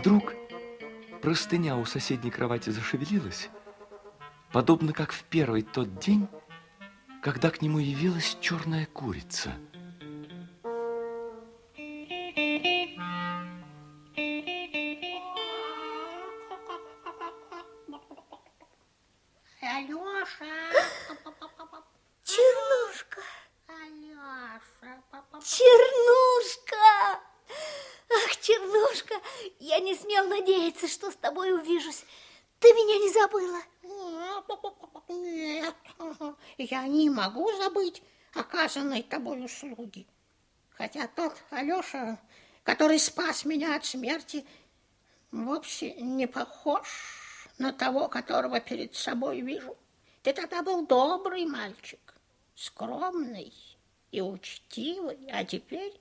вдруг простыня у соседней кровати зашевелилась, подобно как в первый тот день, когда к нему явилась черная курица. Алёша! Чернушка! Алёша! Чернушка! Ах, Чернушка, я не смел надеяться, что с тобой увижусь. Ты меня не забыла? Нет, я не могу забыть оказанной тобой услуги. Хотя тот Алёша, который спас меня от смерти, вовсе не похож на того, которого перед собой вижу. Ты тогда был добрый мальчик, скромный и учтивый, а теперь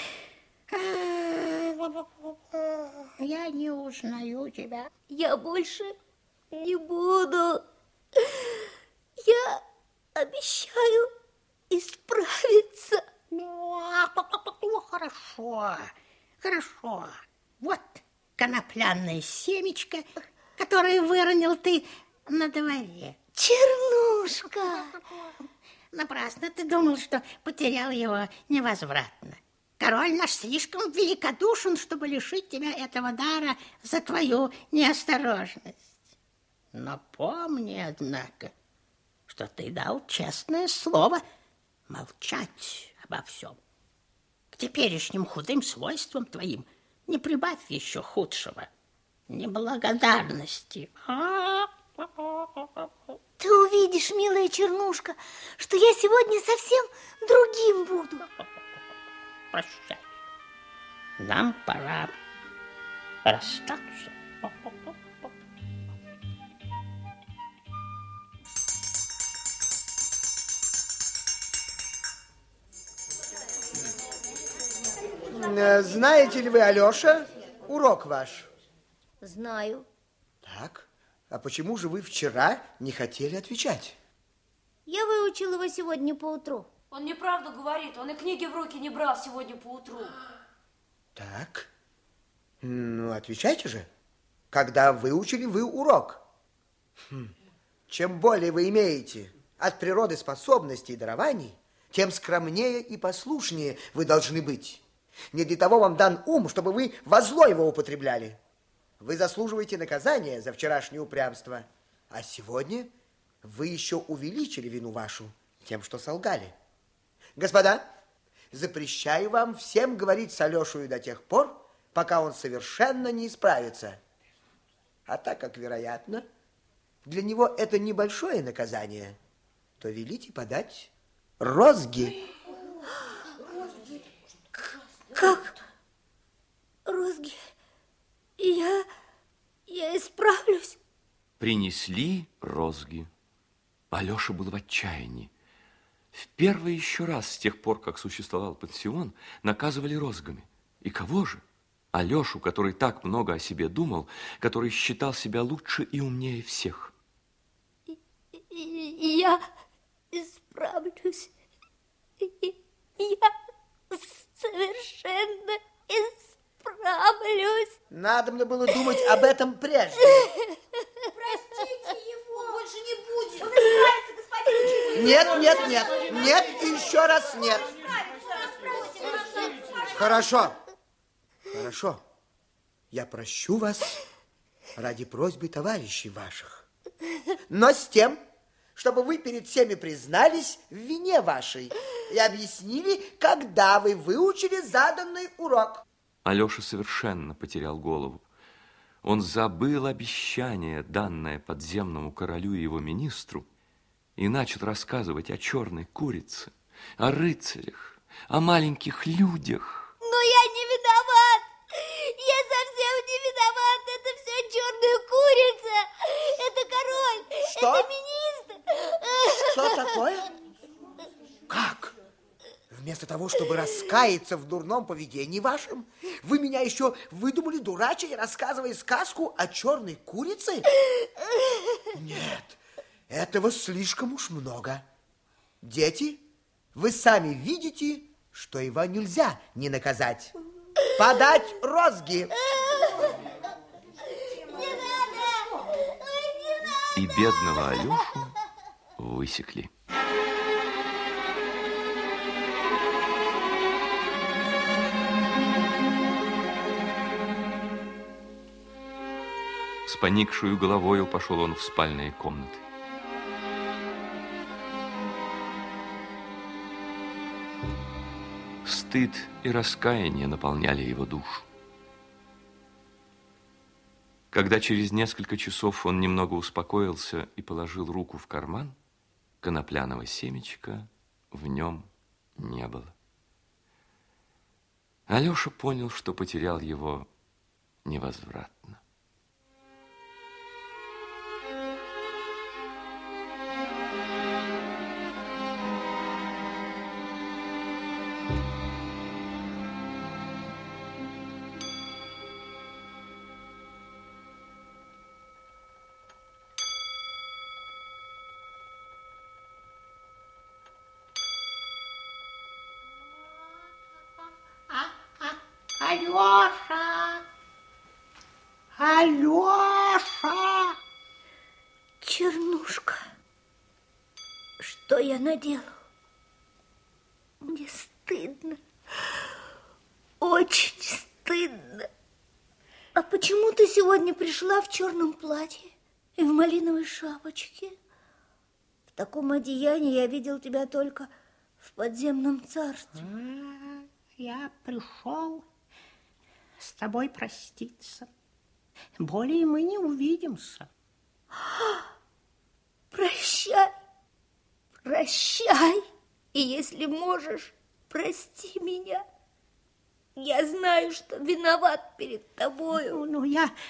я не узнаю тебя. Я больше не буду. Я обещаю исправиться. Хорошо, хорошо. Вот конопляное семечко, которое выронил ты на дворе. Чернушка! Напрасно ты думал, что потерял его невозвратно. Король наш слишком великодушен, чтобы лишить тебя этого дара за твою неосторожность. Но помни, однако, что ты дал честное слово молчать обо всем. К теперешним худым свойствам твоим не прибавь еще худшего — неблагодарности. Ты увидишь, милая Чернушка, что я сегодня совсем другим буду. Прощай. Нам пора расстаться. Знаете ли вы, Алёша, урок ваш? Знаю. Так, а почему же вы вчера не хотели отвечать? Я выучил его сегодня поутру. Он неправду говорит, он и книги в руки не брал сегодня поутру. Так, ну отвечайте же, когда выучили вы урок. Чем более вы имеете от природы способностей и дарований, тем скромнее и послушнее вы должны быть. Не для того вам дан ум, чтобы вы во зло его употребляли. Вы заслуживаете наказания за вчерашнее упрямство, а сегодня вы еще увеличили вину вашу тем, что солгали. Господа, запрещаю вам всем говорить с Алешей до тех пор, пока он совершенно не исправится. А так как, вероятно, для него это небольшое наказание, то велите подать розги. Как? Розги? Я исправлюсь. Принесли розги. Алёша был в отчаянии. В первый еще раз с тех пор, как существовал пансион, наказывали розгами. И кого же? Алёшу, который так много о себе думал, который считал себя лучше и умнее всех. Я исправлюсь. Я совершенно исправлюсь. Надо мне было думать об этом прежде. Простите его, больше не будет. Он исправится, господин учитель. Нет, и еще раз нет. Хорошо. Я прощу вас ради просьбы товарищей ваших. Но с тем, чтобы вы перед всеми признались в вине вашей и объяснили, когда вы выучили заданный урок. Алёша совершенно потерял голову. Он забыл обещание, данное подземному королю и его министру, и начал рассказывать о черной курице, о рыцарях, о маленьких людях. Но я не виноват. Я совсем не виноват. Это все черная курица. Это король. Что? Это министр. Что такое? Как? Вместо того, чтобы раскаяться в дурном поведении вашем, вы меня еще выдумали дурачить, рассказывая сказку о черной курице? Нет, этого слишком уж много. Дети, вы сами видите, что его нельзя не наказать. Подать розги. и бедного Алешу высекли. С поникшую головою пошел он в спальные комнаты. Стыд и раскаяние наполняли его душу. Когда через несколько часов он немного успокоился и положил руку в карман, конопляного семечка в нем не было. Алеша понял, что потерял его невозвратно. Алеша! Алеша! Чернушка, что я наделал? Мне стыдно, очень стыдно. А почему ты сегодня пришла в черном платье и в малиновой шапочке? В таком одеянии я видел тебя только в подземном царстве. Я пришел с тобой проститься. Более мы не увидимся. Прощай, прощай. И если можешь, прости меня. Я знаю, что виноват перед тобою. Ну,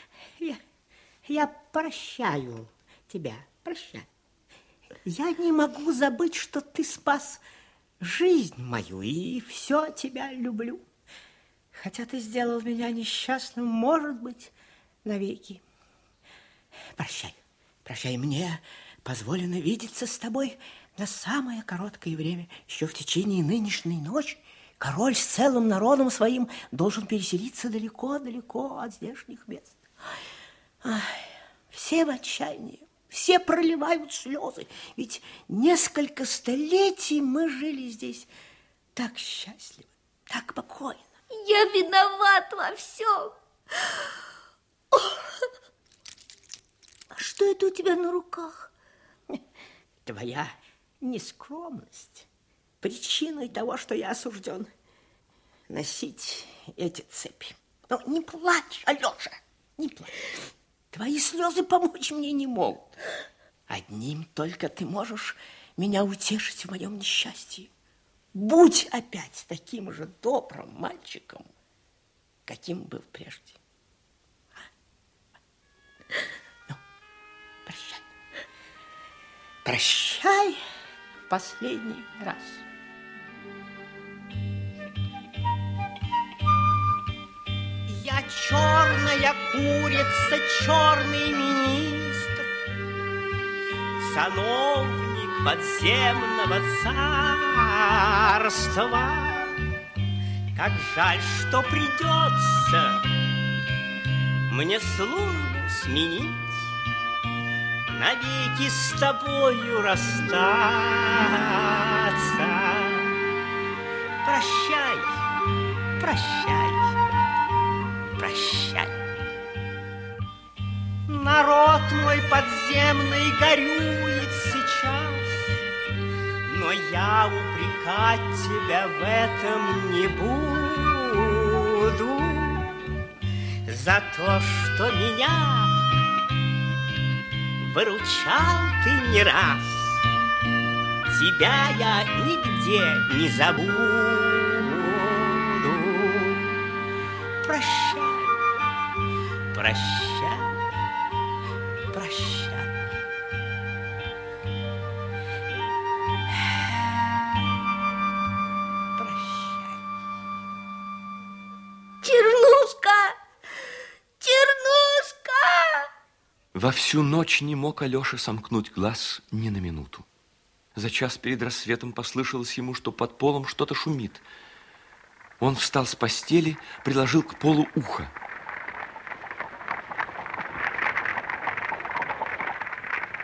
я прощаю тебя, прощай. Я не могу забыть, что ты спас жизнь мою, и все тебя люблю. Хотя ты сделал меня несчастным, может быть, навеки. Прощай, прощай, мне позволено видеться с тобой на самое короткое время. Еще в течение нынешней ночи король с целым народом своим должен переселиться далеко-далеко от здешних мест. Ай, все в отчаянии, все проливают слезы, ведь несколько столетий мы жили здесь так счастливо, так покойно. Я виноват во всем. А что это у тебя на руках? Твоя нескромность причиной того, что я осужден носить эти цепи. Но не плачь, Алеша, не плачь. Твои слезы помочь мне не могут. Одним только ты можешь меня утешить в моем несчастье. Будь опять таким же добрым мальчиком, каким был прежде. Ну, прощай. Прощай в последний раз. Я черная курица, черный министр, сановник подземного царства. Как жаль, что придется мне службу сменить, навеки с тобою расстаться. Прощай, прощай, прощай. Народ мой подземный горюет сейчас, но я упрекать тебя в этом не буду. За то, что меня выручал ты не раз, тебя я нигде не забуду. Прощай, прощай, прощай. Прощай. Чернушка! Чернушка! Во всю ночь не мог Алеша сомкнуть глаз ни на минуту. За час перед рассветом послышалось ему, что под полом что-то шумит. Он встал с постели, приложил к полу ухо.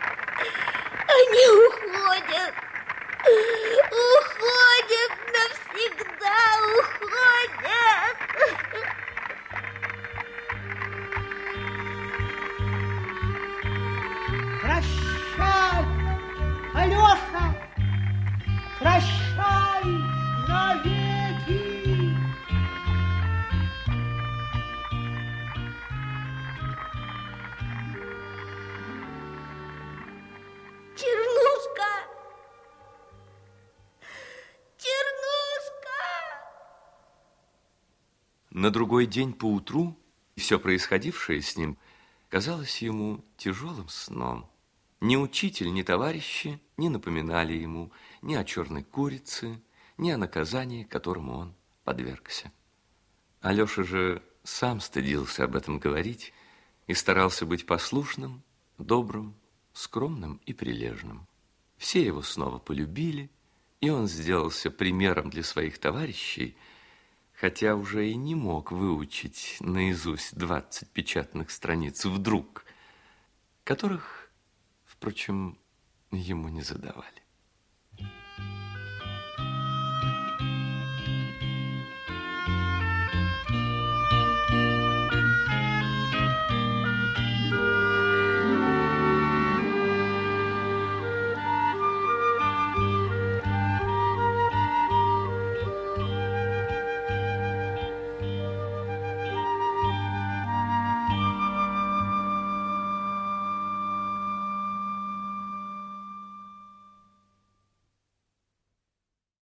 На другой день поутру все происходившее с ним казалось ему тяжелым сном. Ни учитель, ни товарищи не напоминали ему ни о черной курице, ни о наказании, которому он подвергся. Алеша же сам стыдился об этом говорить и старался быть послушным, добрым, скромным и прилежным. Все его снова полюбили, и он сделался примером для своих товарищей, хотя уже и не мог выучить наизусть 20 печатных страниц вдруг, которых, впрочем, ему не задавали.